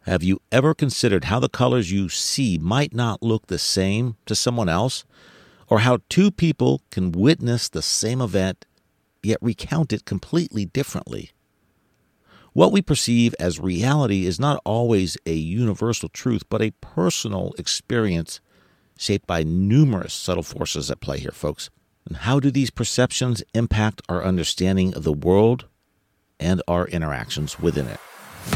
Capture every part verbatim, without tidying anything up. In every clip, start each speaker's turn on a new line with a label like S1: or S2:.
S1: Have you ever considered how the colors you see might not look the same to someone else? Or how two people can witness the same event, yet recount it completely differently? What we perceive as reality is not always a universal truth, but a personal experience shaped by numerous subtle forces at play here, folks. And how do these perceptions impact our understanding of the world and our interactions within it?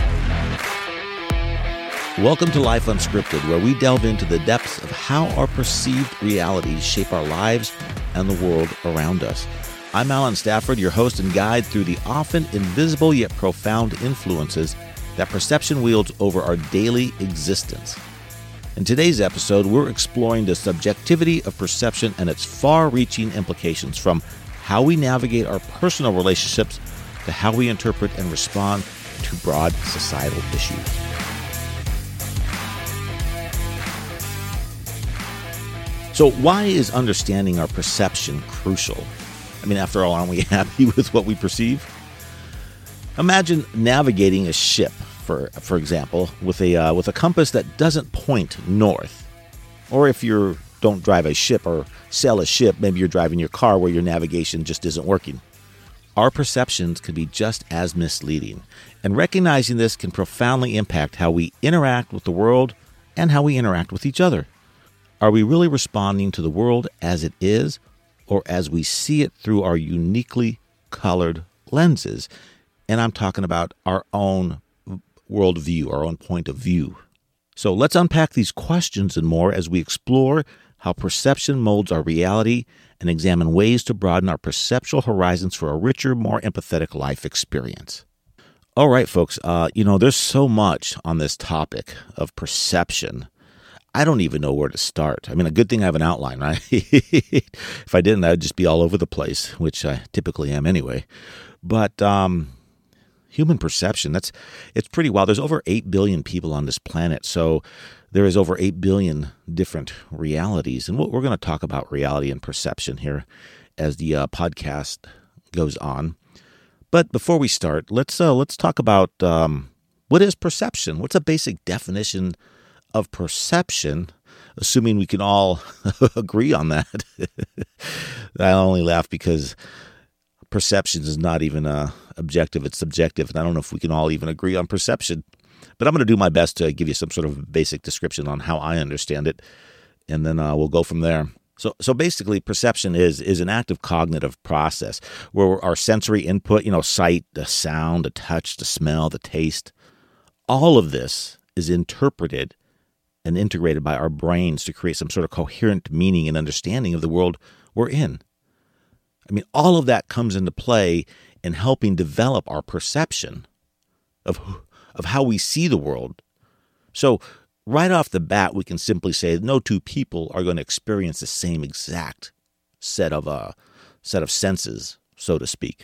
S1: Welcome to Life Unscripted, where we delve into the depths of how our perceived realities shape our lives and the world around us. I'm Alan Stafford, your host and guide through the often invisible yet profound influences that perception wields over our daily existence. In today's episode, we're exploring the subjectivity of perception and its far-reaching implications, from how we navigate our personal relationships to how we interpret and respond to broad societal issues. So why is understanding our perception crucial? I mean, after all, aren't we happy with what we perceive? Imagine navigating a ship, for for example, with a uh, with a compass that doesn't point north. Or if you don't drive a ship or sail a ship, maybe you're driving your car where your navigation just isn't working. Our perceptions can be just as misleading, and recognizing this can profoundly impact how we interact with the world and how we interact with each other. Are we really responding to the world as it is, or as we see it through our uniquely colored lenses? And I'm talking about our own worldview, our own point of view. So let's unpack these questions and more as we explore how perception molds our reality and examine ways to broaden our perceptual horizons for a richer, more empathetic life experience. All right, folks, uh, you know, there's so much on this topic of perception. I don't even know where to start. I mean, a good thing I have an outline, right? If I didn't, I'd just be all over the place, which I typically am anyway. But um, human perception, that's it's pretty wild. There's over eight billion people on this planet, so there is over eight billion different realities. And we're going to talk about reality and perception here as the uh, podcast goes on. But before we start, let's uh, let's talk about um, what is perception? What's a basic definition of perception, assuming we can all agree on that? I only laugh because perception is not even uh, objective, it's subjective, and I don't know if we can all even agree on perception. But I'm going to do my best to give you some sort of basic description on how I understand it, and then uh, we'll go from there. So so basically, perception is is an active cognitive process where our sensory input, you know, sight, the sound, the touch, the smell, the taste, all of this is interpreted and integrated by our brains to create some sort of coherent meaning and understanding of the world we're in. I mean, all of that comes into play in helping develop our perception of, of how we see the world. So right off the bat, we can simply say that no two people are going to experience the same exact set of uh, set of senses, so to speak.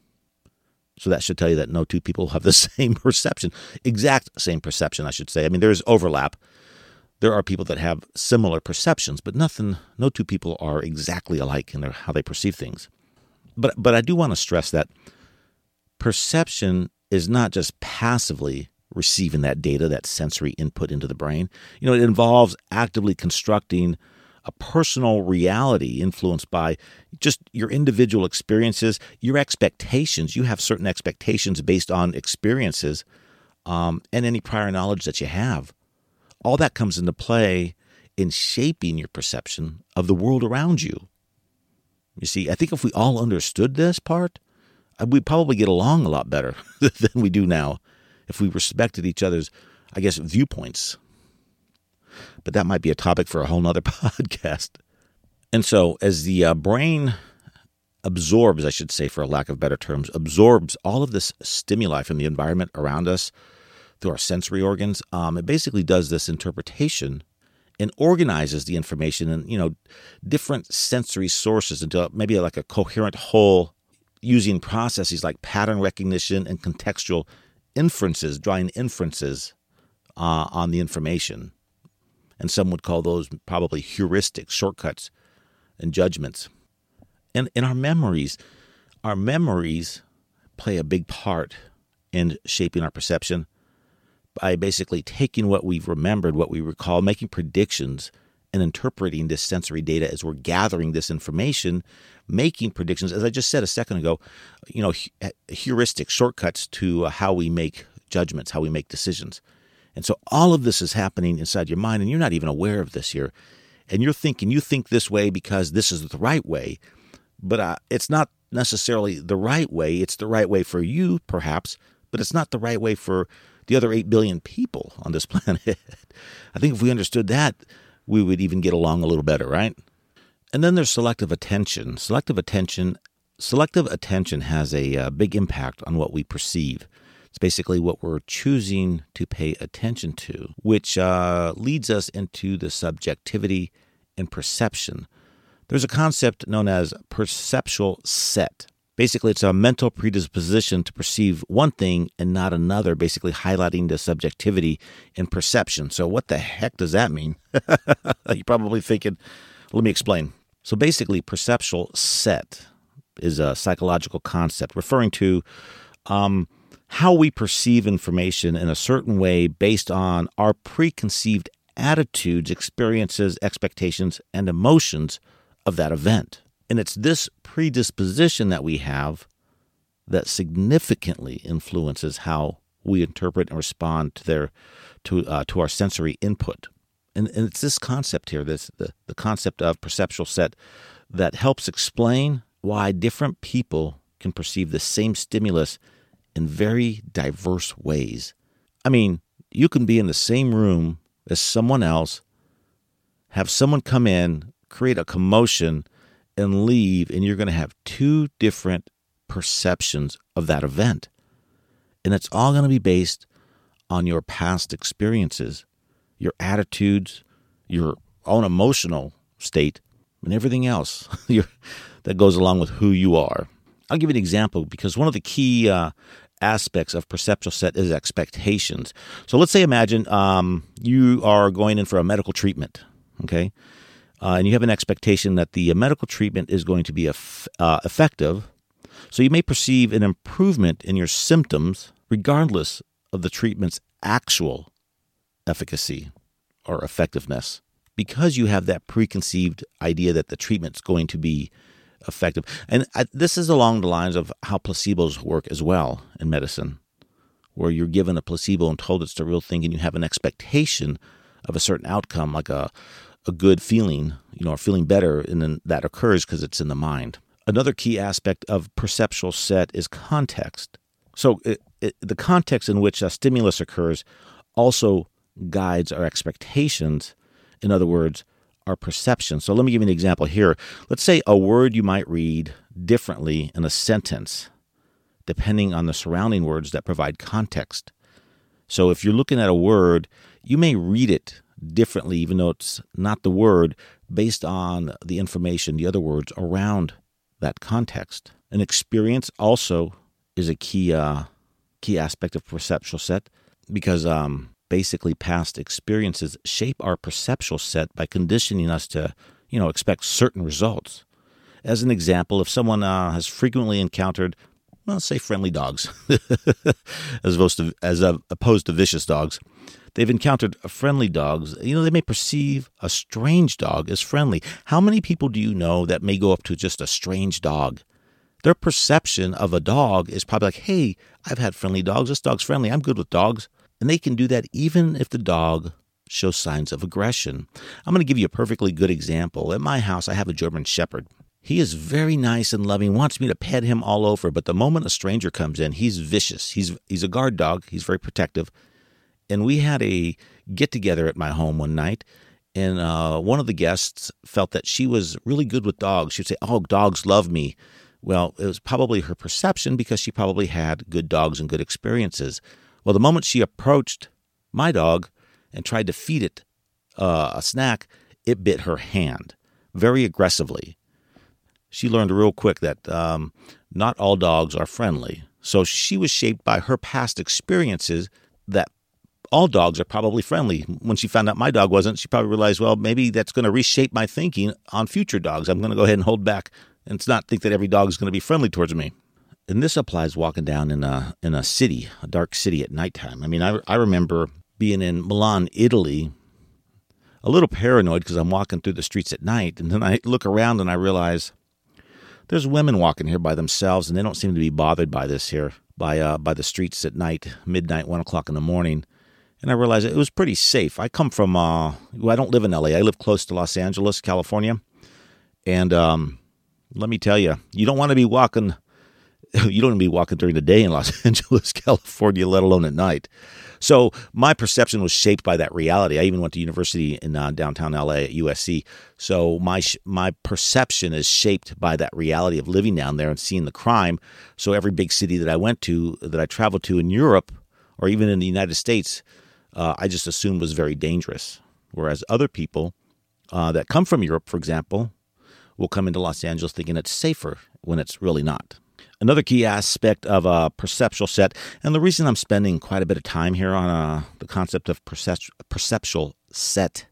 S1: So that should tell you that no two people have the same perception, exact same perception, I should say. I mean, there's overlap. There are people that have similar perceptions, but nothing, no two people are exactly alike in their, how they perceive things. But but I do want to stress that perception is not just passively receiving that data, that sensory input into the brain. You know, it involves actively constructing a personal reality influenced by just your individual experiences, your expectations. You have certain expectations based on experiences um, and any prior knowledge that you have. All that comes into play in shaping your perception of the world around you. You see, I think if we all understood this part, we'd probably get along a lot better than we do now if we respected each other's, I guess, viewpoints. But that might be a topic for a whole nother podcast. And so as the uh, brain absorbs, I should say, for a lack of better terms, absorbs all of this stimuli from the environment around us, through our sensory organs, um, it basically does this interpretation and organizes the information in, you know, different sensory sources into maybe like a coherent whole, using processes like pattern recognition and contextual inferences, drawing inferences uh, on the information. And some would call those probably heuristics, shortcuts, and judgments. And in our memories, our memories play a big part in shaping our perception. by basically taking what we've remembered, what we recall, making predictions, and interpreting this sensory data as we're gathering this information, making predictions, as I just said a second ago, you know, heuristics, shortcuts to how we make judgments, how we make decisions. And so all of this is happening inside your mind, and you're not even aware of this here. And you're thinking, you think this way because this is the right way, but uh, it's not necessarily the right way. It's the right way for you, perhaps, but it's not the right way for the other eight billion people on this planet. I think if we understood that, we would even get along a little better, right? And then there's selective attention. Selective attention, selective attention has a uh, big impact on what we perceive. It's basically what we're choosing to pay attention to, which uh, leads us into the subjectivity and perception. There's a concept known as perceptual set. Basically, it's a mental predisposition to perceive one thing and not another, basically highlighting the subjectivity and perception. So what the heck does that mean? You're probably thinking, let me explain. So basically, perceptual set is a psychological concept referring to um, how we perceive information in a certain way based on our preconceived attitudes, experiences, expectations, and emotions of that event. And it's this predisposition that we have that significantly influences how we interpret and respond to their to uh, to our sensory input. And, and it's this concept here, this the, the concept of perceptual set, that helps explain why different people can perceive the same stimulus in very diverse ways. I mean, you can be in the same room as someone else, have someone come in, create a commotion, and leave, and you're going to have two different perceptions of that event. And it's all going to be based on your past experiences, your attitudes, your own emotional state, and everything else that goes along with who you are. I'll give you an example, because one of the key uh, aspects of perceptual set is expectations. So let's say, imagine um, you are going in for a medical treatment, okay? Uh, and you have an expectation that the medical treatment is going to be eff- uh, effective. So you may perceive an improvement in your symptoms regardless of the treatment's actual efficacy or effectiveness, because you have that preconceived idea that the treatment's going to be effective. And I, this is along the lines of how placebos work as well in medicine, where you're given a placebo and told it's the real thing, and you have an expectation of a certain outcome, like a a good feeling, you know, or feeling better, and then that occurs because it's in the mind. Another key aspect of perceptual set is context. So it, it, the context in which a stimulus occurs also guides our expectations. In other words, our perception. So let me give you an example here. Let's say a word you might read differently in a sentence, depending on the surrounding words that provide context. So if you're looking at a word, you may read it differently, even though it's not the word, based on the information, the other words around that context. An experience also is a key uh, key aspect of perceptual set, because um, basically past experiences shape our perceptual set by conditioning us to, you know, expect certain results. As an example, if someone uh, has frequently encountered, well, say friendly dogs, as opposed to as uh, opposed to vicious dogs. They've encountered friendly dogs. You know, they may perceive a strange dog as friendly. How many people do you know that may go up to just a strange dog? Their perception of a dog is probably like, hey, I've had friendly dogs. This dog's friendly. I'm good with dogs. And they can do that even if the dog shows signs of aggression. I'm going to give you a perfectly good example. At my house, I have a German Shepherd. He is very nice and loving, wants me to pet him all over. But the moment a stranger comes in, he's vicious. He's he's a guard dog. He's very protective. And we had a get-together at my home one night, and uh, one of the guests felt that she was really good with dogs. She'd say, oh, dogs love me. Well, it was probably her perception, because she probably had good dogs and good experiences. Well, the moment she approached my dog and tried to feed it uh, a snack, it bit her hand very aggressively. She learned real quick that um, not all dogs are friendly. So she was shaped by her past experiences that all dogs are probably friendly. When she found out my dog wasn't, she probably realized, well, maybe that's going to reshape my thinking on future dogs. I'm going to go ahead and hold back and not think that every dog is going to be friendly towards me. And this applies walking down in a in a city, a dark city at nighttime. I mean, I, I remember being in Milan, Italy, a little paranoid because I'm walking through the streets at night. And then I look around and I realize there's women walking here by themselves, and they don't seem to be bothered by this here, by uh, by the streets at night, midnight, one o'clock in the morning. And I realized it was pretty safe. I come from, uh, well, I don't live in L A. I live close to Los Angeles, California. And um, let me tell you, you don't want to be walking, you don't want to be walking during the day in Los Angeles, California, let alone at night. So my perception was shaped by that reality. I even went to university in uh, downtown L A at U S C. So my my perception is shaped by that reality of living down there and seeing the crime. So every big city that I went to, that I traveled to in Europe or even in the United States, uh, I just assumed was very dangerous. Whereas other people uh, that come from Europe, for example, will come into Los Angeles thinking it's safer when it's really not. Another key aspect of a perceptual set, and the reason I'm spending quite a bit of time here on uh, the concept of percep- perceptual set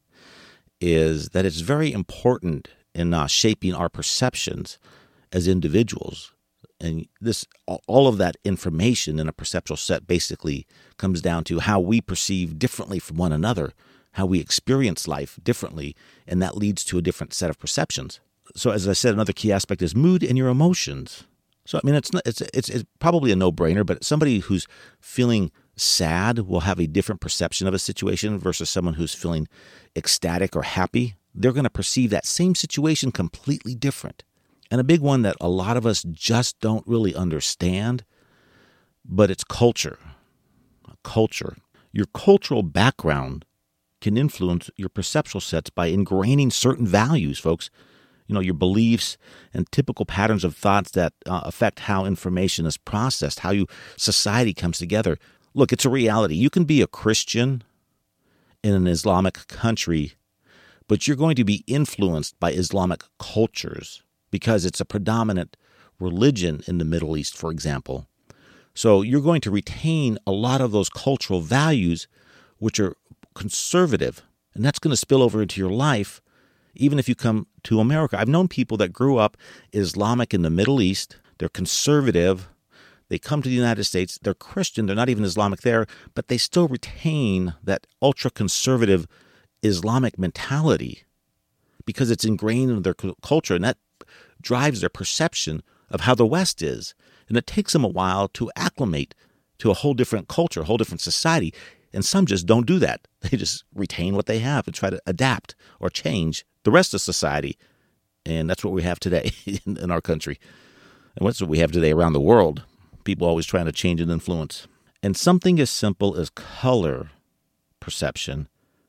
S1: is that it's very important in uh, shaping our perceptions as individuals. And this, all of that information in a perceptual set basically comes down to how we perceive differently from one another, how we experience life differently, and that leads to a different set of perceptions. So as I said, another key aspect is mood and your emotions. So, I mean, it's, not, it's it's it's probably a no-brainer, but somebody who's feeling sad will have a different perception of a situation versus someone who's feeling ecstatic or happy. They're going to perceive that same situation completely different. And a big one that a lot of us just don't really understand, but it's culture. Culture. Your cultural background can influence your perceptual sets by ingraining certain values, folks. You know, your beliefs and typical patterns of thoughts that uh, affect how information is processed, how you society comes together. Look, it's a reality. You can be a Christian in an Islamic country, but you're going to be influenced by Islamic cultures because it's a predominant religion in the Middle East, for example. So you're going to retain a lot of those cultural values, which are conservative, and that's going to spill over into your life. Even if you come to America, I've known people that grew up Islamic in the Middle East. They're conservative. They come to the United States. They're Christian. They're not even Islamic there, but they still retain that ultra-conservative Islamic mentality because it's ingrained in their culture, and that drives their perception of how the West is. And it takes them a while to acclimate to a whole different culture, a whole different society. And some just don't do that. They just retain what they have and try to adapt or change the rest of society. And that's what we have today in, in our country. And that's what we have today around the world. People always trying to change and influence. And something as simple as color perception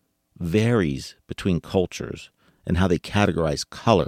S1: varies between cultures and how they categorize color.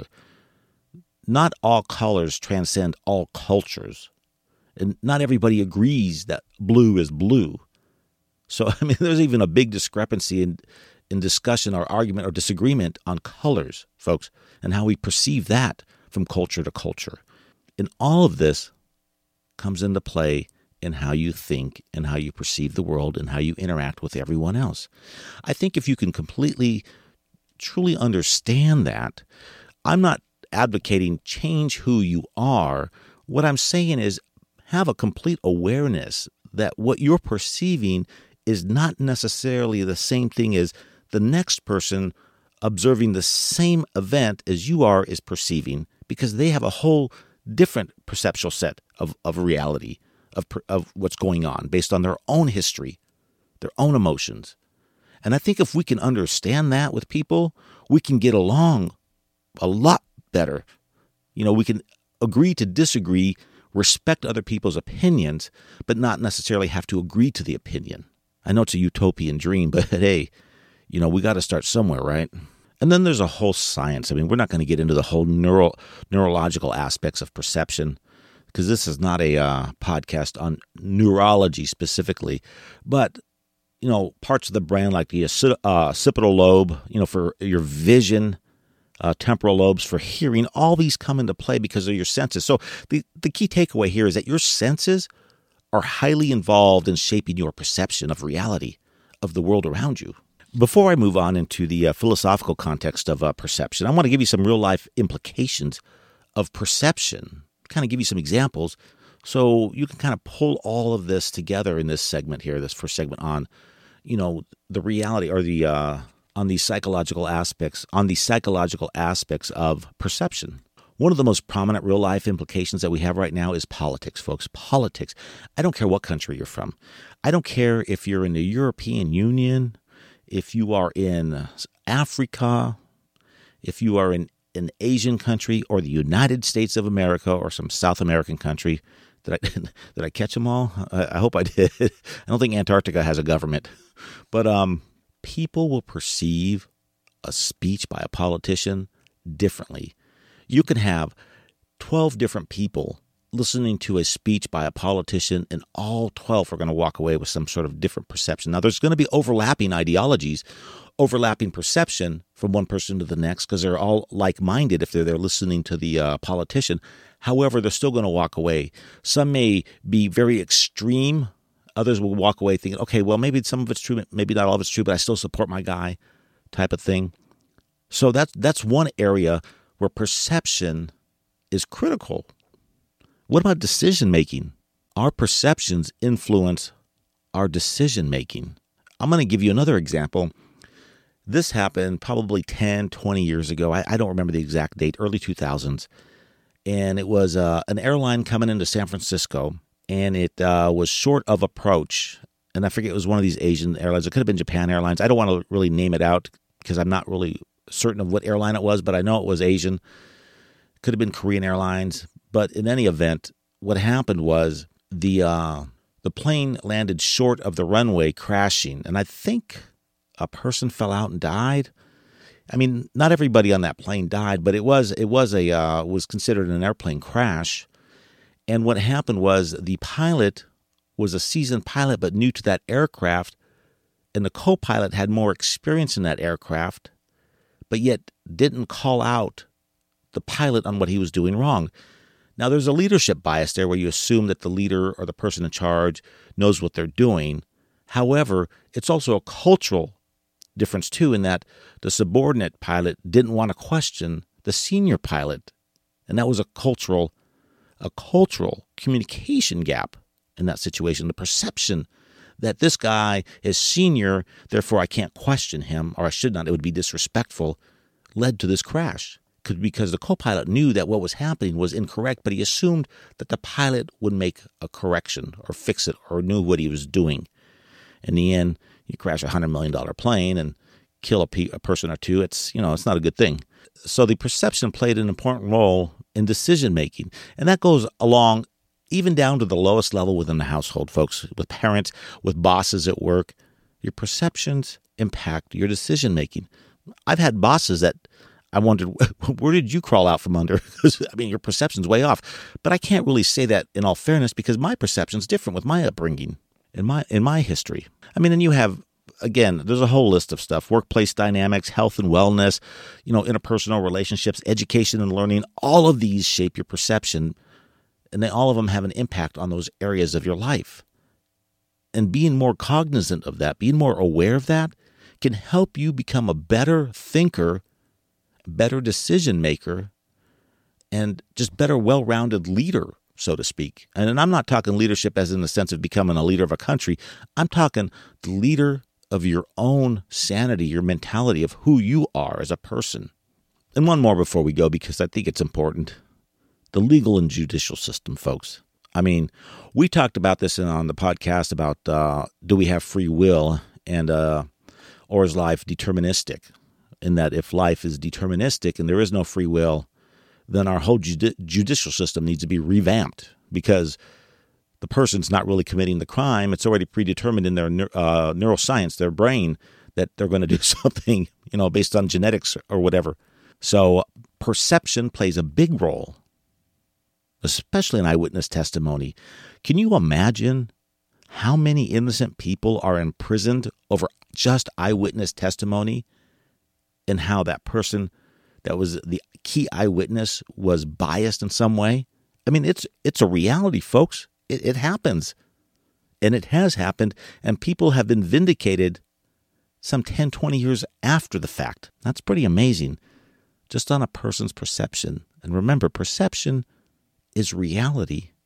S1: Not all colors transcend all cultures. And not everybody agrees that blue is blue. So, I mean, there's even a big discrepancy in, in discussion or argument or disagreement on colors, folks, and how we perceive that from culture to culture. And all of this comes into play in how you think and how you perceive the world and how you interact with everyone else. I think if you can completely, truly understand that, I'm not advocating change who you are. What I'm saying is have a complete awareness that what you're perceiving is not necessarily the same thing as the next person observing the same event as you are is perceiving, because they have a whole different perceptual set of, of reality, of, of what's going on based on their own history, their own emotions. And I think if we can understand that with people, we can get along a lot better. You know, we can agree to disagree, respect other people's opinions, but not necessarily have to agree to the opinion. I know it's a utopian dream, but hey, you know, we got to start somewhere, right? And then there's a whole science. I mean, we're not going to get into the whole neuro, neurological aspects of perception, because this is not a uh, podcast on neurology specifically. But, you know, parts of the brain like the uh, occipital lobe, you know, for your vision, uh, temporal lobes for hearing, all these come into play because of your senses. So the, the key takeaway here is that your senses are highly involved in shaping your perception of reality, of the world around you. Before I move on into the uh, philosophical context of uh, perception, I want to give you some real-life implications of perception, kind of give you some examples So you can kind of pull all of this together in this segment here, this first segment on, you know, the reality or the uh, on these psychological aspects, on the psychological aspects of perception. One of the most prominent real-life implications that we have right now is politics, folks. Politics. I don't care what country you're from. I don't care if you're in the European Union, if you are in Africa, if you are in an Asian country or the United States of America or some South American country. Did I did I catch them all? I, I hope I did. I don't think Antarctica has a government. But um, people will perceive a speech by a politician differently. You can have twelve different people listening to a speech by a politician, and all twelve are going to walk away with some sort of different perception. Now, there's going to be overlapping ideologies, overlapping perception from one person to the next because they're all like-minded if they're there listening to the uh, politician. However, they're still going to walk away. Some may be very extreme. Others will walk away thinking, okay, well, maybe some of it's true, maybe not all of it's true, but I still support my guy type of thing. So that's, that's one area where perception is critical. What about decision-making? Our perceptions influence our decision-making. I'm going to give you another example. This happened probably ten, twenty years ago. I, I don't remember the exact date, early two thousands. And it was uh, an airline coming into San Francisco, and it uh, was short of approach. And I forget, it was one of these Asian airlines. It could have been Japan Airlines. I don't want to really name it out because I'm not really certain of what airline it was, but I know it was Asian. Could have been Korean Airlines. But in any event, what happened was the uh, the plane landed short of the runway, crashing. And I think a person fell out and died. I mean, not everybody on that plane died, but it was it was a uh, was considered an airplane crash. And what happened was the pilot was a seasoned pilot, but new to that aircraft, and the co-pilot had more experience in that aircraft, but yet didn't call out the pilot on what he was doing wrong. Now, there's a leadership bias there where you assume that the leader or the person in charge knows what they're doing. However, it's also a cultural difference, too, in that the subordinate pilot didn't want to question the senior pilot. And that was a cultural, a cultural communication gap in that situation. The perception that this guy is senior, therefore I can't question him, or I should not, it would be disrespectful, led to this crash. Because the co-pilot knew that what was happening was incorrect, but he assumed that the pilot would make a correction or fix it or knew what he was doing. In the end, you crash a one hundred million dollars plane and kill a, pe- a person or two. It's, you know, it's not a good thing. So the perception played an important role in decision-making. And that goes along even down to the lowest level within the household, folks, with parents, with bosses at work. Your perceptions impact your decision-making. I've had bosses that I wondered, where did you crawl out from under? Because, I mean, your perception's way off. But I can't really say that in all fairness because my perception's different with my upbringing, in my in my history. I mean, and you have, again, there's a whole list of stuff. Workplace dynamics, health and wellness, you know, interpersonal relationships, education and learning. All of these shape your perception, and they, all of them have an impact on those areas of your life. And being more cognizant of that, being more aware of that, can help you become a better thinker, better decision maker, and just better well-rounded leader, so to speak. And I'm not talking leadership as in the sense of becoming a leader of a country. I'm talking the leader of your own sanity, your mentality of who you are as a person. And one more before we go, because I think it's important. The legal and judicial system, folks. I mean, we talked about this in, on the podcast about uh, do we have free will, and uh, or is life deterministic? In that if life is deterministic and there is no free will, then our whole judi- judicial system needs to be revamped because the person's not really committing the crime. It's already predetermined in their uh, neuroscience, their brain, that they're going to do something, you know, based on genetics or whatever. So perception plays a big role, especially in eyewitness testimony. Can you imagine how many innocent people are imprisoned over just eyewitness testimony? And how that person that was the key eyewitness was biased in some way? I mean, it's it's a reality, folks. It, it happens. And it has happened. And people have been vindicated some ten, twenty years after the fact. That's pretty amazing. Just on a person's perception. And remember, perception is reality.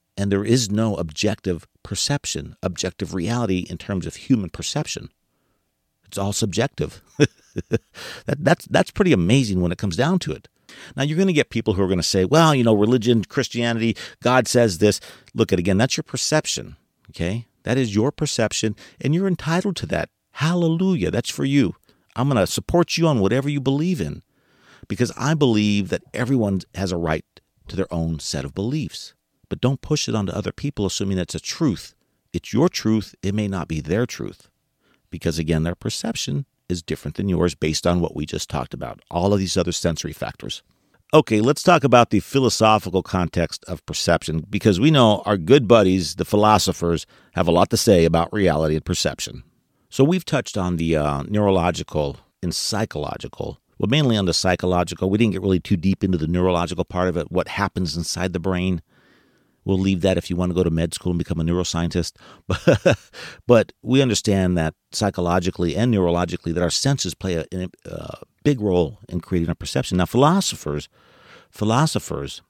S1: And there is no objective perception, objective reality in terms of human perception. It's all subjective. that, that's, that's pretty amazing when it comes down to it. Now, you're going to get people who are going to say, well, you know, religion, Christianity, God says this. Look, at again, that's your perception, okay? That is your perception, and you're entitled to that. Hallelujah, that's for you. I'm going to support you on whatever you believe in, because I believe that everyone has a right to their own set of beliefs. But don't push it onto other people assuming that's a truth. It's your truth. It may not be their truth, because, again, their perception is different than yours based on what we just talked about, all of these other sensory factors. Okay, let's talk about the philosophical context of perception, because we know our good buddies, the philosophers, have a lot to say about reality and perception. So we've touched on the uh, neurological and psychological, well, mainly on the psychological. We didn't get really too deep into the neurological part of it, what happens inside the brain. We'll leave that if you want to go to med school and become a neuroscientist. But, but we understand that psychologically and neurologically that our senses play a, a, a big role in creating our perception. Now, philosophers, philosophers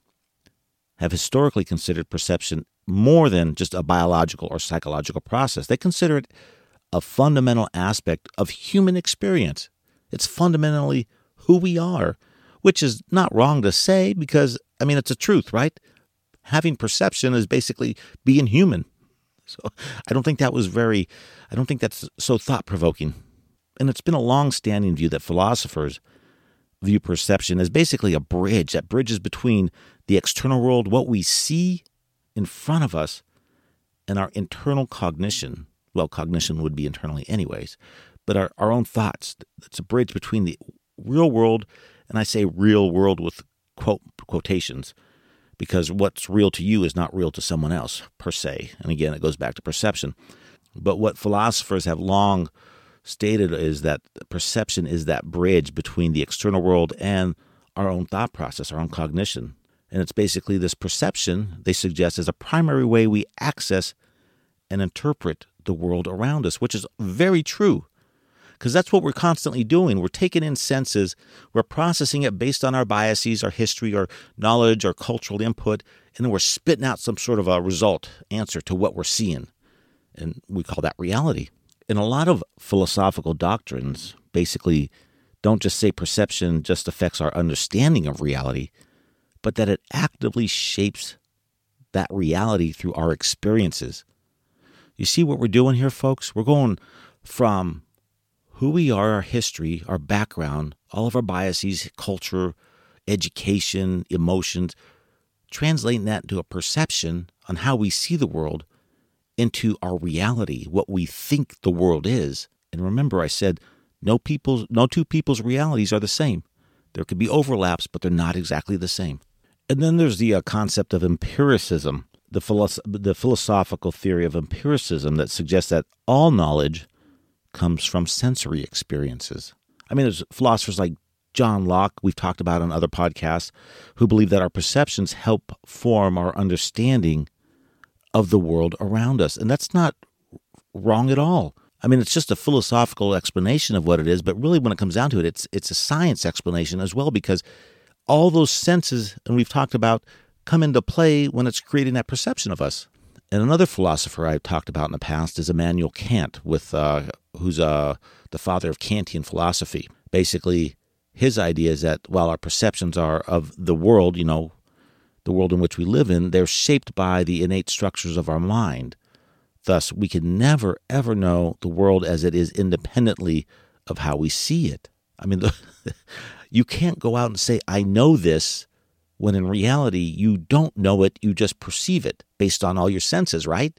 S1: have historically considered perception more than just a biological or psychological process. They consider it a fundamental aspect of human experience. It's fundamentally who we are, which is not wrong to say because, I mean, it's a truth, right? Having perception is basically being human. So I don't think that was very, I don't think that's so thought-provoking. And it's been a long-standing view that philosophers view perception as basically a bridge that bridges between the external world, what we see in front of us, and our internal cognition. Well, cognition would be internally anyways, but our, our own thoughts. It's a bridge between the real world, and I say real world with quote quotations, because what's real to you is not real to someone else, per se. And again, it goes back to perception. But what philosophers have long stated is that perception is that bridge between the external world and our own thought process, our own cognition. And it's basically this perception, they suggest, is a primary way we access and interpret the world around us, which is very true. Because that's what we're constantly doing. We're taking in senses, we're processing it based on our biases, our history, our knowledge, our cultural input, and then we're spitting out some sort of a result, answer to what we're seeing. And we call that reality. And a lot of philosophical doctrines basically don't just say perception just affects our understanding of reality, but that it actively shapes that reality through our experiences. You see what we're doing here, folks? We're going from who we are, our history, our background, all of our biases, culture, education, emotions, translating that into a perception on how we see the world, into our reality, what we think the world is. And remember, I said no people's, no two people's realities are the same. There could be overlaps, but they're not exactly the same. And then there's the uh, concept of empiricism, the, philosoph- the philosophical theory of empiricism that suggests that all knowledge comes from sensory experiences. I mean, there's philosophers like John Locke, we've talked about on other podcasts, who believe that our perceptions help form our understanding of the world around us. And that's not wrong at all. I mean, it's just a philosophical explanation of what it is, but really when it comes down to it, it's it's a science explanation as well, because all those senses, and we've talked about, come into play when it's creating that perception of us. And another philosopher I've talked about in the past is Immanuel Kant, with uh, who's uh, the father of Kantian philosophy. Basically, his idea is that while our perceptions are of the world, you know, the world in which we live in, they're shaped by the innate structures of our mind. Thus, we can never, ever know the world as it is independently of how we see it. I mean, the, you can't go out and say, I know this, when in reality, you don't know it, you just perceive it based on all your senses, right?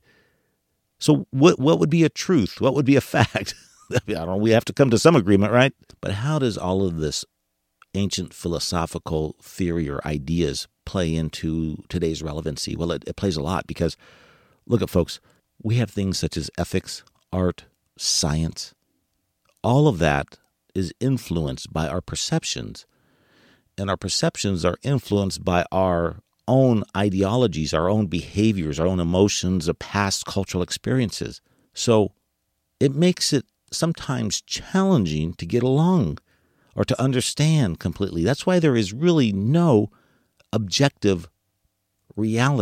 S1: So what what would be a truth? What would be a fact? I don't know, we have to come to some agreement, right? But how does all of this ancient philosophical theory or ideas play into today's relevancy? Well, it, it plays a lot because, look at folks, we have things such as ethics, art, science. All of that is influenced by our perceptions. And our perceptions are influenced by our own ideologies, our own behaviors, our own emotions, our past cultural experiences. So it makes it sometimes challenging to get along or to understand completely. That's why there is really no objective reality,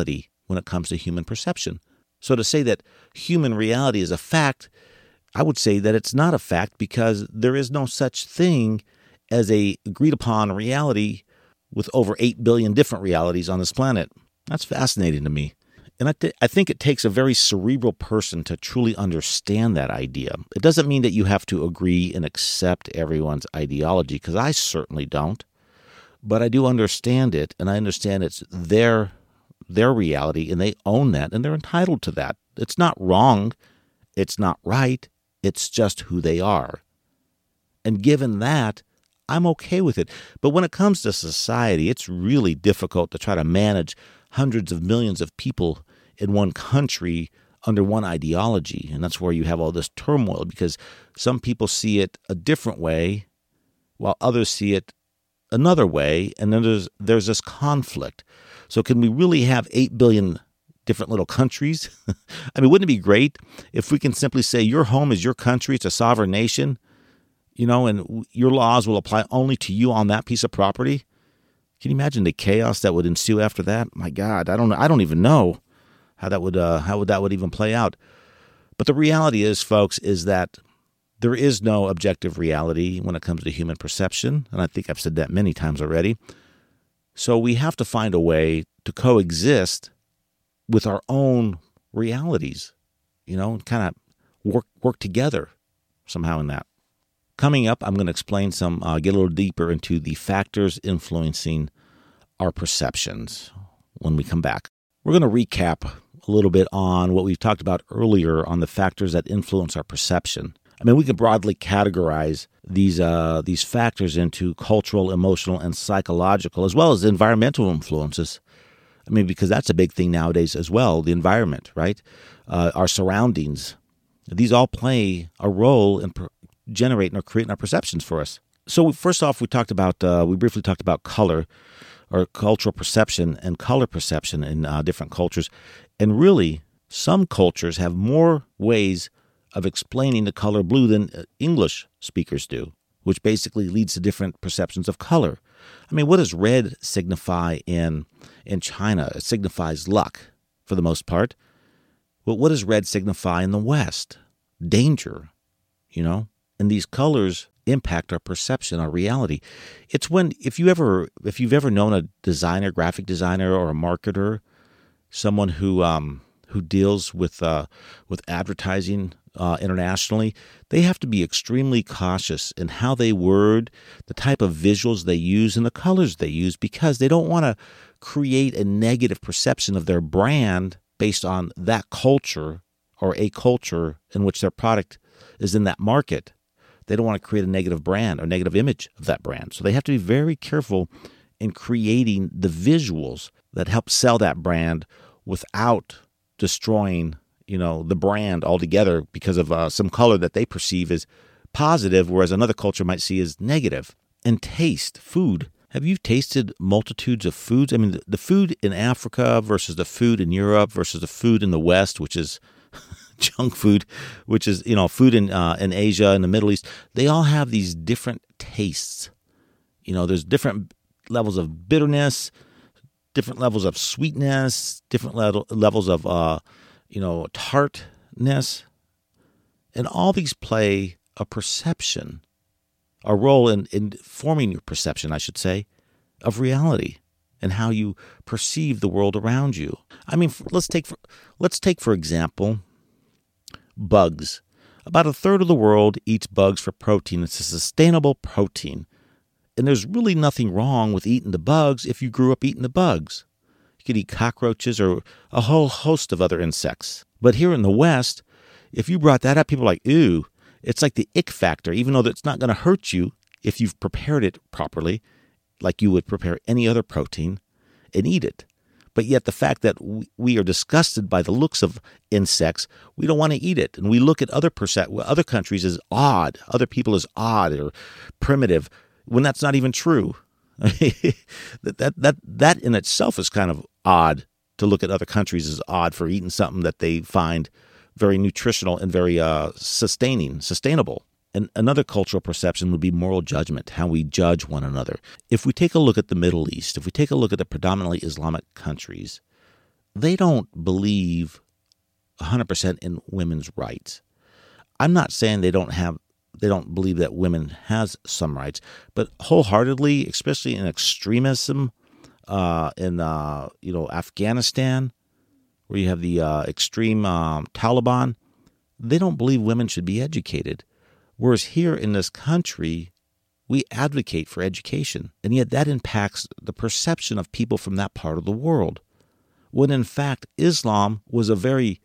S1: when it comes to human perception. So to say that human reality is a fact, I would say that it's not a fact because there is no such thing as a agreed upon reality with over eight billion different realities on this planet. That's fascinating to me. And I, th- I think it takes a very cerebral person to truly understand that idea. It doesn't mean that you have to agree and accept everyone's ideology, because I certainly don't. But I do understand it, and I understand it's their their reality, and they own that, and they're entitled to that. It's not wrong. It's not right. It's just who they are. And given that, I'm okay with it. But when it comes to society, it's really difficult to try to manage hundreds of millions of people in one country under one ideology. And that's where you have all this turmoil, because some people see it a different way while others see it another way. And then there's, there's this conflict. So can we really have eight billion different little countries? I mean, wouldn't it be great if we can simply say your home is your country, it's a sovereign nation, you know, and your laws will apply only to you on that piece of property? Can you imagine the chaos that would ensue after that? My God, I don't I don't even know how that would uh, how would that would even play out. But the reality is, folks, is that there is no objective reality when it comes to human perception, and I think I've said that many times already. So we have to find a way to coexist with our own realities, you know, and kind of work work together somehow in that. Coming up, I'm going to explain some, uh, get a little deeper into the factors influencing our perceptions when we come back. We're going to recap a little bit on what we've talked about earlier on the factors that influence our perception. I mean, we can broadly categorize these uh, these factors into cultural, emotional, and psychological, as well as environmental influences. I mean, because that's a big thing nowadays as well, the environment, right? Uh, our surroundings. These all play a role in per- generating or creating our perceptions for us. So first off, we talked about, uh, we briefly talked about color, or cultural perception and color perception in uh, different cultures. And really, some cultures have more ways of explaining the color blue than English speakers do, which basically leads to different perceptions of color. I mean, what does red signify in in China? It signifies luck, for the most part. But what does red signify in the West? Danger, you know? And these colors impact our perception, our reality. It's when, if you ever, if you've ever known a designer, graphic designer, or a marketer, someone who um, who deals with uh, with advertising uh, internationally, they have to be extremely cautious in how they word, the type of visuals they use, and the colors they use, because they don't want to create a negative perception of their brand based on that culture or a culture in which their product is in that market. They don't want to create a negative brand or negative image of that brand. So they have to be very careful in creating the visuals that help sell that brand without destroying, you know, the brand altogether because of uh, some color that they perceive as positive, whereas another culture might see as negative. And taste, food. Have you tasted multitudes of foods? I mean, the, the food in Africa versus the food in Europe versus the food in the West, which is junk food, which is, you know, food in uh, in Asia and the Middle East. They all have these different tastes. You know, there's different levels of bitterness, different levels of sweetness, different level, levels of, uh, you know, tartness. And all these play a perception, a role in, in forming your perception, I should say, of reality and how you perceive the world around you. I mean, let's take for, let's take, for example, bugs. About a third of the world eats bugs for protein. It's a sustainable protein. And there's really nothing wrong with eating the bugs if you grew up eating the bugs. You could eat cockroaches or a whole host of other insects. But here in the West, if you brought that up, people are like, ew. It's like the ick factor, even though it's not going to hurt you if you've prepared it properly, like you would prepare any other protein, and eat it. But yet the fact that we are disgusted by the looks of insects, we don't want to eat it. And we look at other perce- other countries as odd, other people as odd or primitive, when that's not even true. that, that that that in itself is kind of odd, to look at other countries as odd for eating something that they find very nutritional and very uh, sustaining, sustainable. And another cultural perception would be moral judgment, how we judge one another. If we take a look at the Middle East, if we take a look at the predominantly Islamic countries, they don't believe one hundred percent in women's rights. I'm not saying they don't have, they don't believe that women has some rights, but wholeheartedly, especially in extremism, uh, in uh, you know Afghanistan, where you have the uh, extreme um, Taliban, they don't believe women should be educated. Whereas here in this country, we advocate for education, and yet that impacts the perception of people from that part of the world. When in fact, Islam was a very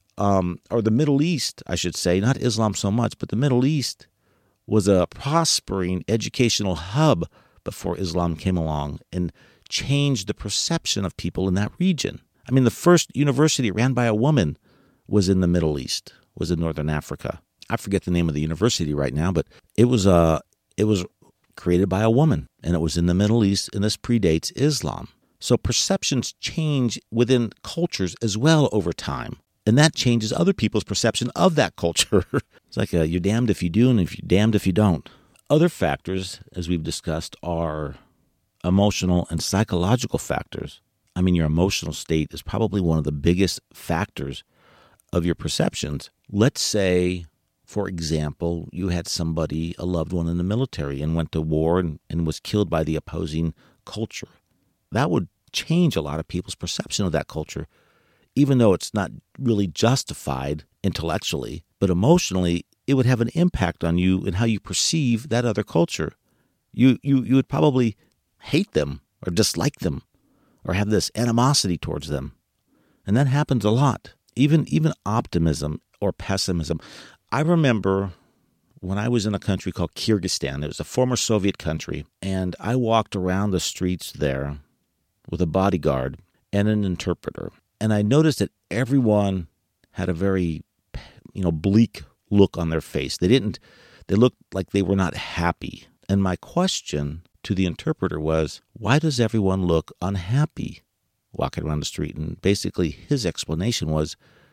S1: Um, or the Middle East, I should say, not Islam so much, but the Middle East was a prospering educational hub before Islam came along and changed the perception of people in that region. I mean, the first university ran by a woman was in the Middle East, was in Northern Africa. I forget the name of the university right now, but it was uh, it was created by a woman, and it was in the Middle East, and this predates Islam. So perceptions change within cultures as well over time. And that changes other people's perception of that culture. It's like a, you're damned if you do and if you're damned if you don't. Other factors, as we've discussed, are emotional and psychological factors. I mean, your emotional state is probably one of the biggest factors of your perceptions. Let's say, for example, you had somebody, a loved one in the military, and went to war and, and was killed by the opposing culture. That would change a lot of people's perception of that culture, even though it's not really justified intellectually, but emotionally, it would have an impact on you and how you perceive that other culture. You, you, you would probably hate them or dislike them or have this animosity towards them. And that happens a lot. Even, even optimism or pessimism. I remember when I was in a country called Kyrgyzstan. It was a former Soviet country, and I walked around the streets there with a bodyguard and an interpreter. And I noticed that everyone had a very, you know, bleak look on their face. They didn't, they looked like they were not happy. And my question to the interpreter was, why does everyone look unhappy walking around the street? And basically his explanation was,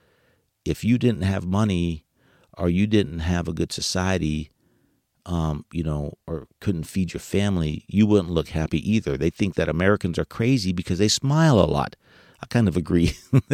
S1: if you didn't have money or you didn't have a good society, um, you know, or couldn't feed your family, you wouldn't look happy either. They think that Americans are crazy because they smile a lot. I kind of agree.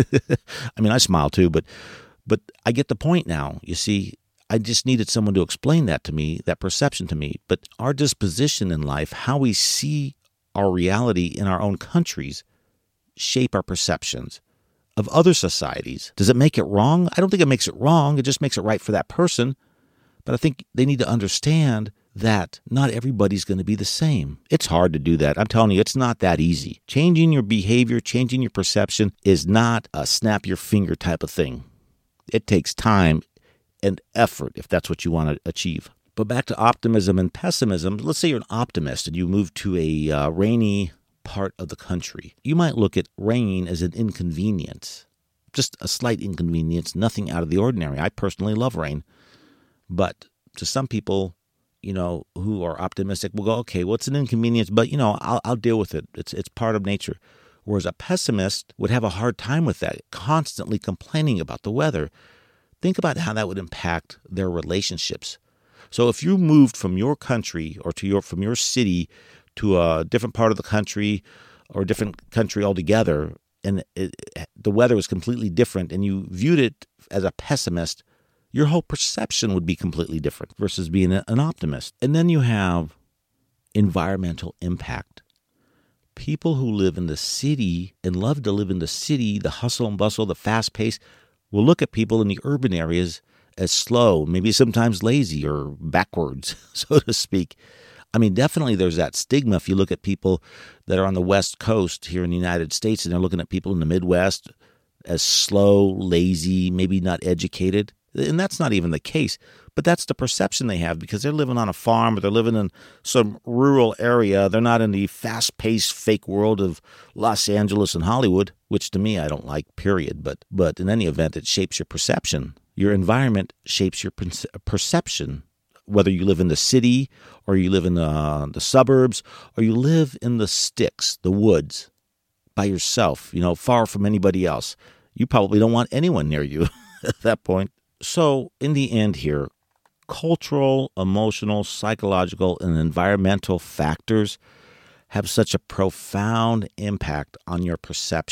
S1: I mean, I smile too, but but I get the point now. You see, I just needed someone to explain that to me, that perception to me. But our disposition in life, how we see our reality in our own countries, shape our perceptions of other societies. Does it make it wrong? I don't think it makes it wrong. It just makes it right for that person. But I think they need to understand that not everybody's going to be the same. It's hard to do that. I'm telling you, it's not that easy. Changing your behavior, changing your perception is not a snap your finger type of thing. It takes time and effort if that's what you want to achieve. But back to optimism and pessimism. Let's say you're an optimist and you move to a uh, rainy part of the country. You might look at rain as an inconvenience, just a slight inconvenience, nothing out of the ordinary. I personally love rain. But to some people, you know, who are optimistic will go, okay, well, it's an inconvenience, but, you know, I'll, I'll deal with it. It's it's part of nature. Whereas a pessimist would have a hard time with that, constantly complaining about the weather. Think about how that would impact their relationships. So if you moved from your country or to your from your city to a different part of the country or a different country altogether, and it, the weather was completely different, and you viewed it as a pessimist, your whole perception would be completely different versus being an optimist. And then you have environmental impact. People who live in the city and love to live in the city, the hustle and bustle, the fast pace, will look at people in the urban areas as slow, maybe sometimes lazy or backwards, so to speak. I mean, definitely there's that stigma if you look at people that are on the West Coast here in the United States and they're looking at people in the Midwest as slow, lazy, maybe not educated. And that's not even the case, but that's the perception they have because they're living on a farm or they're living in some rural area. They're not in the fast-paced fake world of Los Angeles and Hollywood, which to me I don't like, period. But but in any event, it shapes your perception. Your environment shapes your perception, whether you live in the city or you live in the, the suburbs or you live in the sticks, the woods, by yourself, you know, far from anybody else. You probably don't want anyone near you at that point. So in the end here, cultural, emotional, psychological, and environmental factors have such a profound impact on your perception.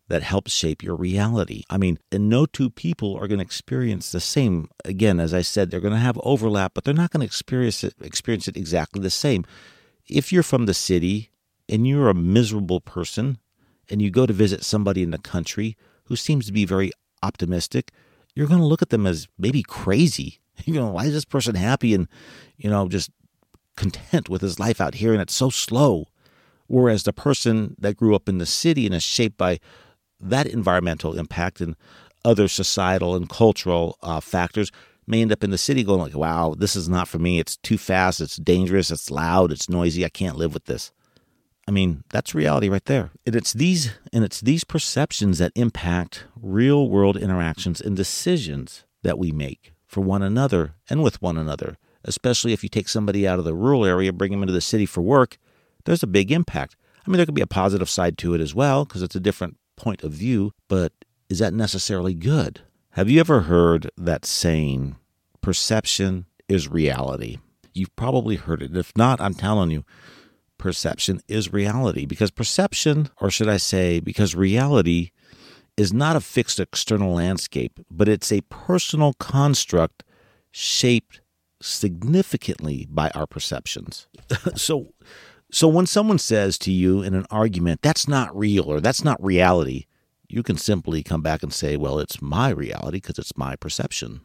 S1: that helps shape your reality. I mean, and no two people are going to experience the same. Again, as I said, they're going to have overlap, but they're not going to experience it, experience it exactly the same. If you're from the city and you're a miserable person and you go to visit somebody in the country who seems to be very optimistic, you're going to look at them as maybe crazy. You know, why is this person happy and, you know, just content with his life out here and it's so slow? Whereas the person that grew up in the city and is shaped by that environmental impact and other societal and cultural uh, factors may end up in the city going like, wow, this is not for me. It's too fast. It's dangerous. It's loud. It's noisy. I can't live with this. I mean, that's reality right there. And it's these and it's these perceptions that impact real world interactions and decisions that we make for one another and with one another, especially if you take somebody out of the rural area, bring them into the city for work. There's a big impact. I mean, there could be a positive side to it as well because it's a different point of view, but is that necessarily good? Have you ever heard that saying, perception is reality? You've probably heard it. If not, I'm telling you, perception is reality because perception, or should I say, because reality is not a fixed external landscape, but it's a personal construct shaped significantly by our perceptions. so, So when someone says to you in an argument, that's not real or that's not reality, you can simply come back and say, well, it's my reality because it's my perception.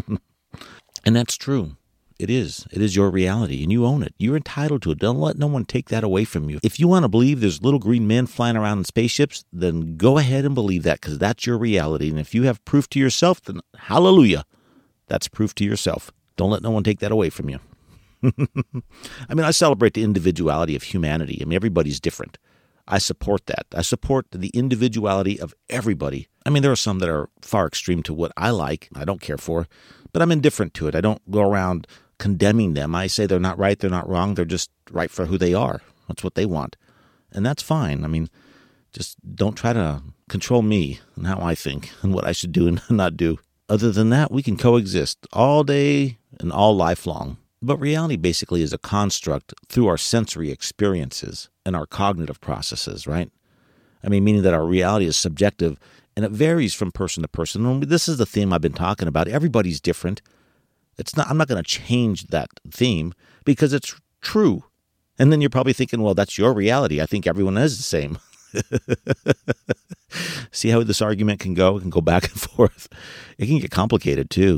S1: And that's true. It is. It is your reality and you own it. You're entitled to it. Don't let no one take that away from you. If you want to believe there's little green men flying around in spaceships, then go ahead and believe that because that's your reality. And if you have proof to yourself, then hallelujah, that's proof to yourself. Don't let no one take that away from you. I mean, I celebrate the individuality of humanity. I mean, everybody's different. I support that. I support the individuality of everybody. I mean, there are some that are far extreme to what I like, I don't care for, but I'm indifferent to it. I don't go around condemning them. I say they're not right, they're not wrong, they're just right for who they are. That's what they want. And that's fine. I mean, just don't try to control me and how I think and what I should do and not do. Other than that, we can coexist all day and all lifelong. But reality basically is a construct through our sensory experiences and our cognitive processes, right? I mean, meaning that our reality is subjective and it varies from person to person. And this is the theme I've been talking about. Everybody's different. It's not. I'm not going to change that theme because it's true. And then you're probably thinking, well, that's your reality. I think everyone is the same. See how this argument can go? It can go back and forth. It can get complicated too.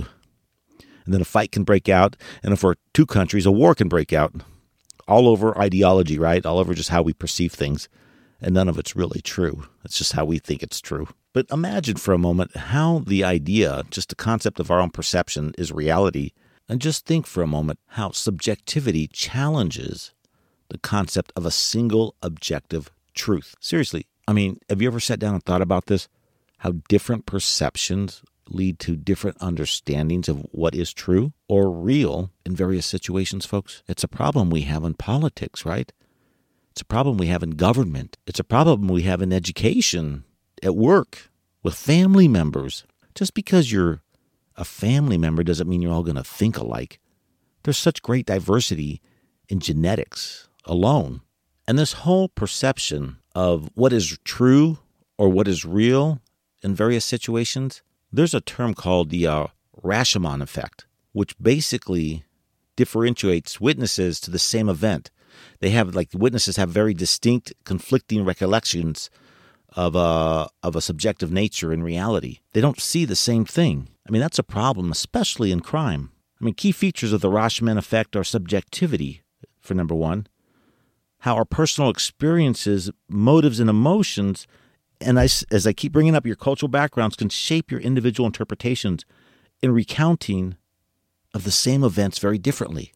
S1: And then a fight can break out. And for two countries, a war can break out. All over ideology, right? All over just how we perceive things. And none of it's really true. It's just how we think it's true. But imagine for a moment how the idea, just the concept of our own perception is reality. And just think for a moment how subjectivity challenges the concept of a single objective truth. Seriously, I mean, have you ever sat down and thought about this? How different perceptions lead to different understandings of what is true or real in various situations, folks. It's a problem we have in politics, right? It's a problem we have in government. It's a problem we have in education, at work, with family members. Just because you're a family member doesn't mean you're all going to think alike. There's such great diversity in genetics alone. And this whole perception of what is true or what is real in various situations, there's a term called the uh, Rashomon effect, which basically differentiates witnesses to the same event. They have, like, witnesses have very distinct, conflicting recollections of a, of a subjective nature in reality. They don't see the same thing. I mean, that's a problem, especially in crime. I mean, key features of the Rashomon effect are subjectivity, for number one, how our personal experiences, motives, and emotions, and I, as I keep bringing up, your cultural backgrounds can shape your individual interpretations in recounting of the same events very differently.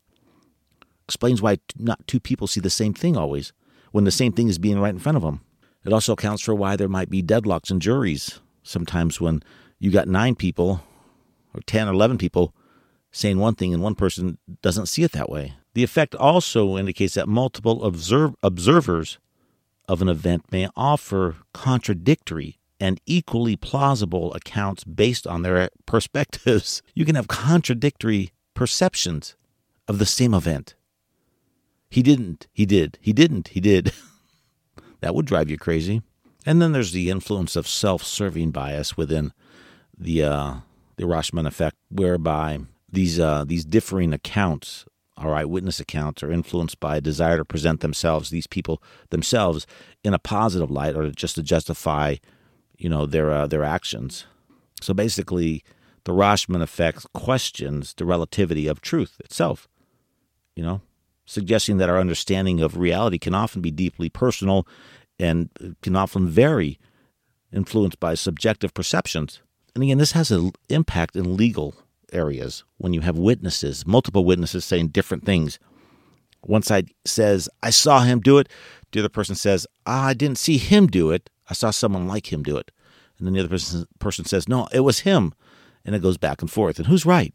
S1: Explains why not two people see the same thing always, when the same thing is being right in front of them. It also accounts for why there might be deadlocks in juries. Sometimes when you got nine people, or ten or eleven people, saying one thing and one person doesn't see it that way. The effect also indicates that multiple observe, observers of an event may offer contradictory and equally plausible accounts based on their perspectives. You can have contradictory perceptions of the same event. He didn't, he did, he didn't, he did. That would drive you crazy. And then there's the influence of self-serving bias within the uh, the Rashomon effect, whereby these uh, these differing accounts, or eyewitness accounts, are influenced by a desire to present themselves, these people themselves, in a positive light, or just to justify, you know, their uh, their actions. So basically, the Rashomon effect questions the relativity of truth itself, you know, suggesting that our understanding of reality can often be deeply personal and can often vary, influenced by subjective perceptions. And again, this has an impact in legal areas when you have witnesses, multiple witnesses saying different things. One side says, I saw him do it. The other person says, ah, I didn't see him do it. I saw someone like him do it. And then the other person, person says, no, it was him. And it goes back and forth. And who's right?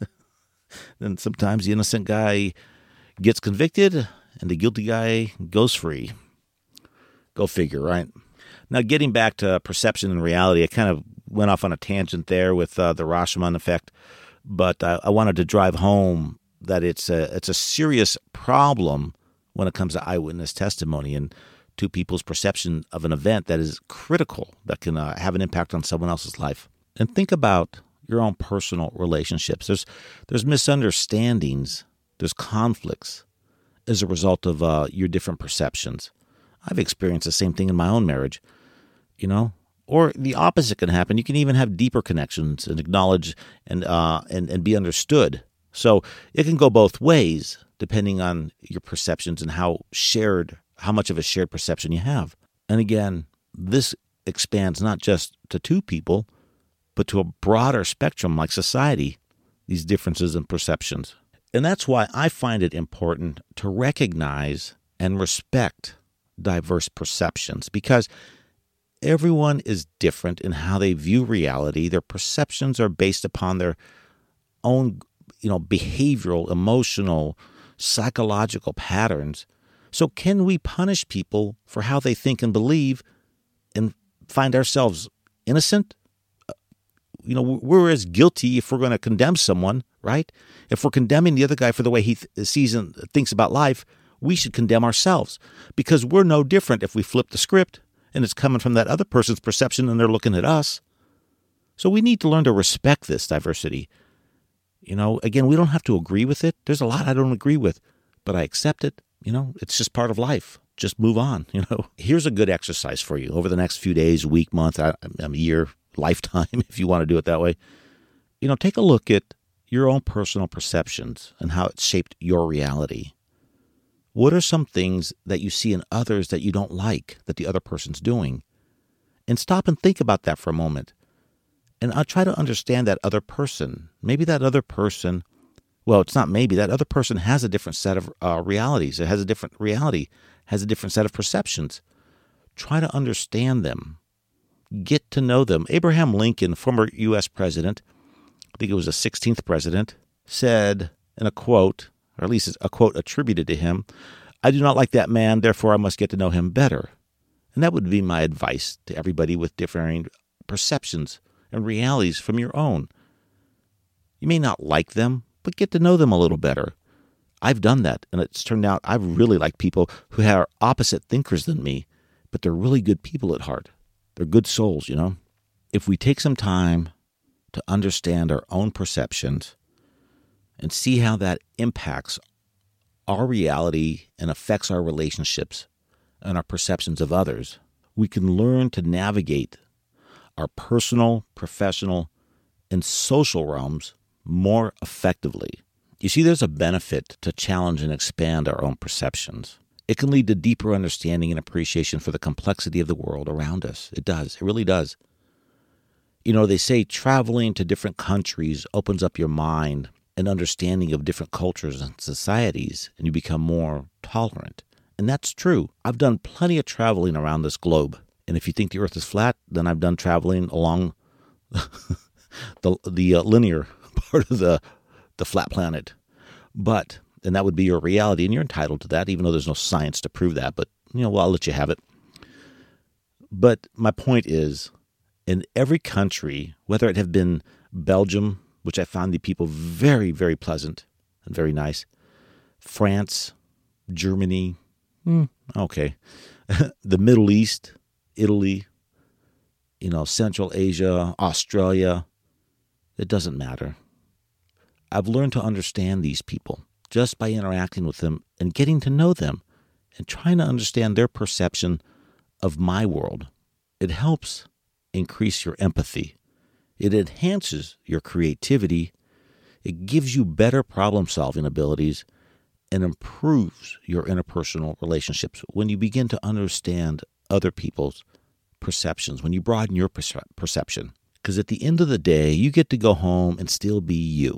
S1: Then sometimes the innocent guy gets convicted and the guilty guy goes free. Go figure, right? Now, getting back to perception and reality, I kind of went off on a tangent there with uh, the Rashomon effect, but I, I wanted to drive home that it's a it's a serious problem when it comes to eyewitness testimony and to people's perception of an event that is critical, that can uh, have an impact on someone else's life. And think about your own personal relationships. There's there's misunderstandings, there's conflicts as a result of uh, your different perceptions. I've experienced the same thing in my own marriage, you know, or the opposite can happen. You can even have deeper connections and acknowledge and uh, and and be understood. So it can go both ways depending on your perceptions and how shared, how much of a shared perception you have. And again, this expands not just to two people, but to a broader spectrum like society, these differences in perceptions. And that's why I find it important to recognize and respect diverse perceptions, because everyone is different in how they view reality. Their perceptions are based upon their own, you know, behavioral, emotional, psychological patterns. So can we punish people for how they think and believe and find ourselves innocent? You know, we're as guilty if we're going to condemn someone, right? If we're condemning the other guy for the way he th- sees and thinks about life, we should condemn ourselves, because we're no different if we flip the script and it's coming from that other person's perception and they're looking at us. So we need to learn to respect this diversity. You know, again, we don't have to agree with it. There's a lot I don't agree with, but I accept it. You know, it's just part of life. Just move on, you know. Here's a good exercise for you over the next few days, week, month, a year, lifetime, if you want to do it that way. You know, take a look at your own personal perceptions and how it's shaped your reality. What are some things that you see in others that you don't like that the other person's doing? And stop and think about that for a moment. And I'll try to understand that other person. Maybe that other person, well, it's not maybe, that other person has a different set of uh, realities. It has a different reality, has a different set of perceptions. Try to understand them. Get to know them. Abraham Lincoln, former U S president, I think it was the sixteenth president, said in a quote, or at least a quote attributed to him, I do not like that man, therefore I must get to know him better. And that would be my advice to everybody with differing perceptions and realities from your own. You may not like them, but get to know them a little better. I've done that, and it's turned out I really like people who are opposite thinkers than me, but they're really good people at heart. They're good souls, you know. If we take some time to understand our own perceptions and see how that impacts our reality and affects our relationships and our perceptions of others, we can learn to navigate our personal, professional, and social realms more effectively. You see, there's a benefit to challenge and expand our own perceptions. It can lead to deeper understanding and appreciation for the complexity of the world around us. It does. It really does. You know, they say traveling to different countries opens up your mind and understanding of different cultures and societies, and you become more tolerant. And that's true. I've done plenty of traveling around this globe. And if you think the earth is flat, then I've done traveling along the the uh, linear part of the the flat planet. But, and that would be your reality, and you're entitled to that, even though there's no science to prove that. But, you know, well, I'll let you have it. But my point is, in every country, whether it have been Belgium, which I found the people very, very pleasant and very nice, France, Germany, hmm, okay, the Middle East, Italy, you know, Central Asia, Australia. It doesn't matter. I've learned to understand these people just by interacting with them and getting to know them and trying to understand their perception of my world. It helps increase your empathy. It enhances your creativity. It gives you better problem-solving abilities and improves your interpersonal relationships when you begin to understand other people's perceptions, when you broaden your perce- perception. Because at the end of the day, you get to go home and still be you.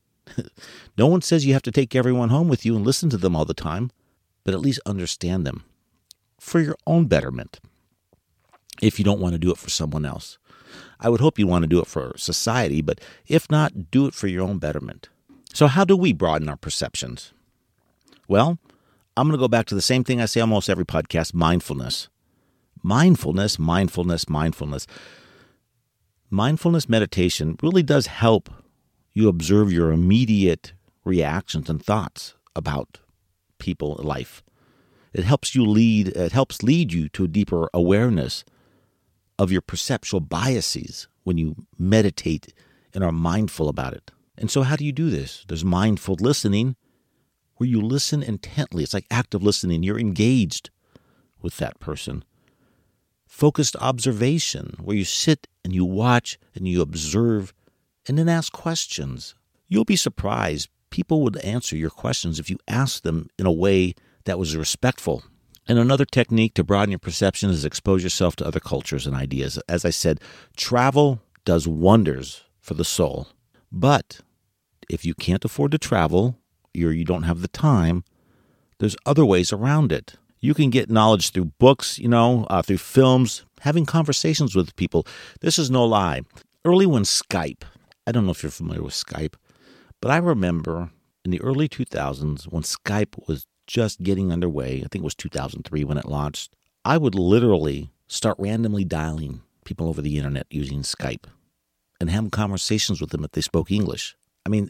S1: No one says you have to take everyone home with you and listen to them all the time, but at least understand them for your own betterment if you don't want to do it for someone else. I would hope you want to do it for society, but if not, do it for your own betterment. So how do we broaden our perceptions? Well, I'm going to go back to the same thing I say almost every podcast, mindfulness. Mindfulness, mindfulness, mindfulness. Mindfulness meditation really does help you observe your immediate reactions and thoughts about people in life. It helps you lead, it helps lead you to a deeper awareness of your perceptual biases when you meditate and are mindful about it. And so how do you do this? There's mindful listening, where you listen intently. It's like active listening. You're engaged with that person. Focused observation, where you sit and you watch and you observe and then ask questions. You'll be surprised. People would answer your questions if you ask them in a way that was respectful. And another technique to broaden your perception is expose yourself to other cultures and ideas. As I said, travel does wonders for the soul. But if you can't afford to travel, or you don't have the time, there's other ways around it. You can get knowledge through books, you know, uh, through films, having conversations with people. This is no lie. Early when Skype, I don't know if you're familiar with Skype, but I remember in the early two thousands when Skype was just getting underway, I think it was two thousand three when it launched, I would literally start randomly dialing people over the internet using Skype and have conversations with them if they spoke English. I mean,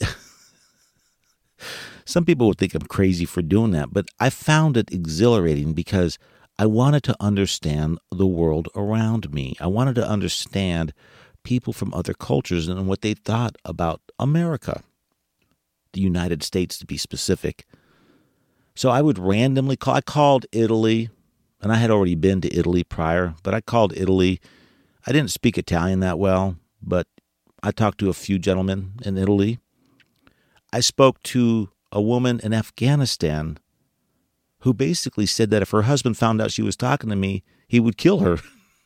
S1: some people would think I'm crazy for doing that, but I found it exhilarating because I wanted to understand the world around me. I wanted to understand people from other cultures and what they thought about America, the United States to be specific. So I would randomly call. I called Italy, and I had already been to Italy prior, but I called Italy. I didn't speak Italian that well, but I talked to a few gentlemen in Italy. I spoke to a woman in Afghanistan who basically said that if her husband found out she was talking to me, he would kill her.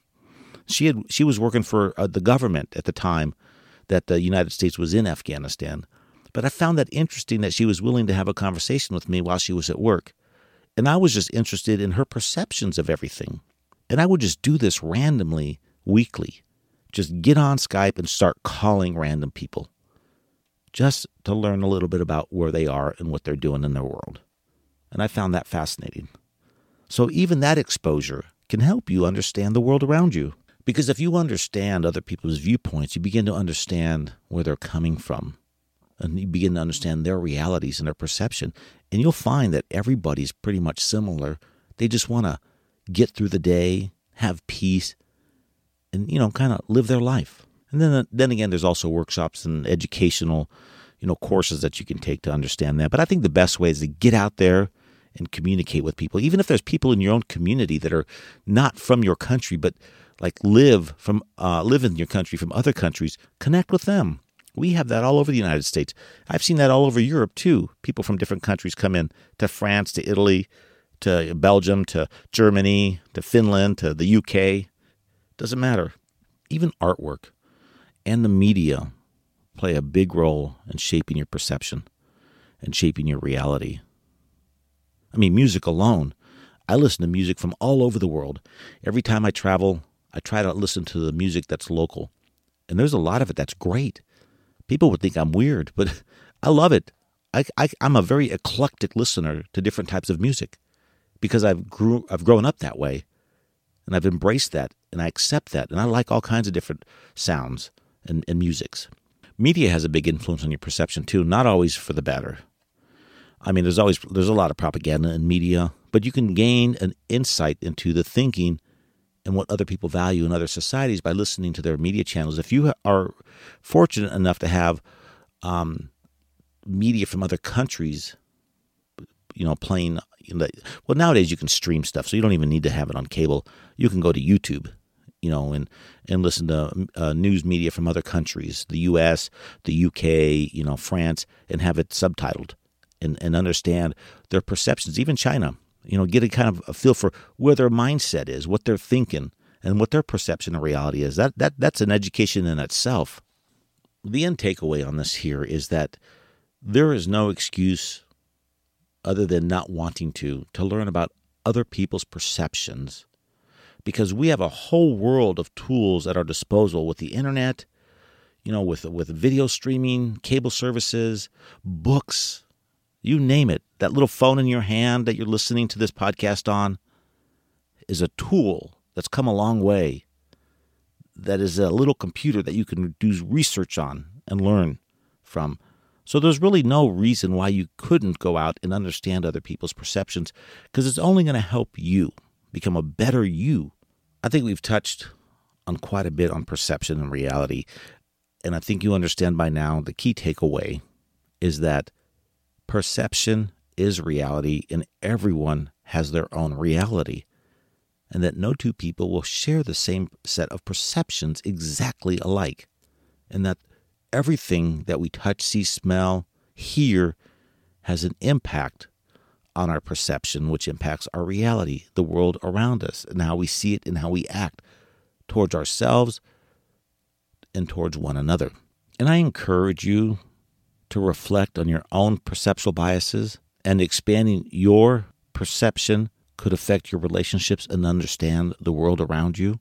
S1: She had she was working for uh, the government at the time that the United States was in Afghanistan. But I found that interesting that she was willing to have a conversation with me while she was at work. And I was just interested in her perceptions of everything. And I would just do this randomly, weekly. Just get on Skype and start calling random people. Just to learn a little bit about where they are and what they're doing in their world. And I found that fascinating. So even that exposure can help you understand the world around you. Because if you understand other people's viewpoints, you begin to understand where they're coming from. And you begin to understand their realities and their perception. And you'll find that everybody's pretty much similar. They just want to get through the day, have peace, and, you know, kind of live their life. And then then again, there's also workshops and educational, you know, courses that you can take to understand that. But I think the best way is to get out there and communicate with people. Even if there's people in your own community that are not from your country, but like live from uh, live in your country from other countries, connect with them. We have that all over the United States. I've seen that all over Europe, too. People from different countries come in to France, to Italy, to Belgium, to Germany, to Finland, to the U K. Doesn't matter. Even artwork and the media play a big role in shaping your perception and shaping your reality. I mean, music alone. I listen to music from all over the world. Every time I travel, I try to listen to the music that's local. And there's a lot of it that's great. People would think I'm weird, but I love it. I, I, I'm a very eclectic listener to different types of music because I've grew I've grown up that way, and I've embraced that, and I accept that, and I like all kinds of different sounds and, and musics. Media has a big influence on your perception too, not always for the better. I mean, there's always there's a lot of propaganda in media, but you can gain an insight into the thinking and what other people value in other societies by listening to their media channels. If you are fortunate enough to have um, media from other countries, you know, playing, you know, well, nowadays you can stream stuff, so you don't even need to have it on cable. You can go to YouTube, you know, and, and listen to uh, news media from other countries, the U S, the U K, you know, France, and have it subtitled and, and understand their perceptions, even China. You know, get a kind of a feel for where their mindset is, what they're thinking, and what their perception of reality is. That that that's an education in itself. The end takeaway on this here is that there is no excuse other than not wanting to, to learn about other people's perceptions, because we have a whole world of tools at our disposal with the internet, you know, with with video streaming, cable services, books, you name it. That little phone in your hand that you're listening to this podcast on is a tool that's come a long way. That is a little computer that you can do research on and learn from. So there's really no reason why you couldn't go out and understand other people's perceptions, because it's only going to help you become a better you. I think we've touched on quite a bit on perception and reality, and I think you understand by now the key takeaway is that perception is reality, and everyone has their own reality, and that no two people will share the same set of perceptions exactly alike, and that everything that we touch, see, smell, hear has an impact on our perception, which impacts our reality, the world around us, and how we see it and how we act towards ourselves and towards one another. And I encourage you to reflect on your own perceptual biases, and expanding your perception could affect your relationships and understand the world around you.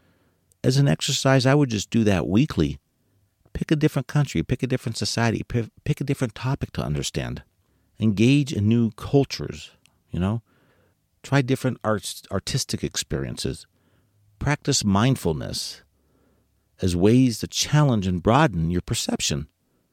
S1: As an exercise, I would just do that weekly. Pick a different country, pick a different society, pick a different topic to understand. Engage in new cultures, you know. Try different arts, artistic experiences. Practice mindfulness as ways to challenge and broaden your perception.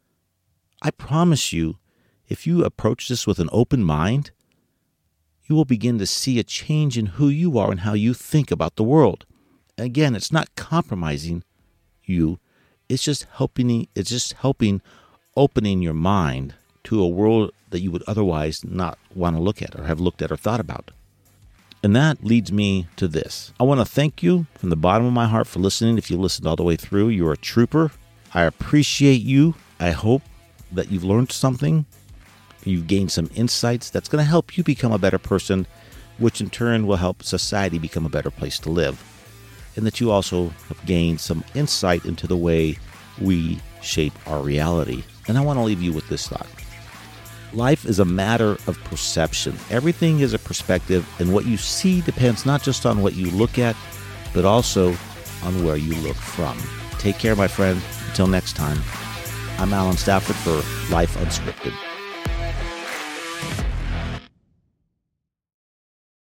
S1: I promise you, if you approach this with an open mind, you will begin to see a change in who you are and how you think about the world. Again, it's not compromising you. It's just helping. It's just helping opening your mind to a world that you would otherwise not want to look at or have looked at or thought about. And that leads me to this. I want to thank you from the bottom of my heart for listening. If you listened all the way through, you're a trooper. I appreciate you. I hope that you've learned something. You've gained some insights that's going to help you become a better person, which in turn will help society become a better place to live. And that you also have gained some insight into the way we shape our reality. And I want to leave you with this thought. Life is a matter of perception. Everything is a perspective, and what you see depends not just on what you look at, but also on where you look from. Take care, my friend. Until next time, I'm Alan Stafford for Life Unscripted.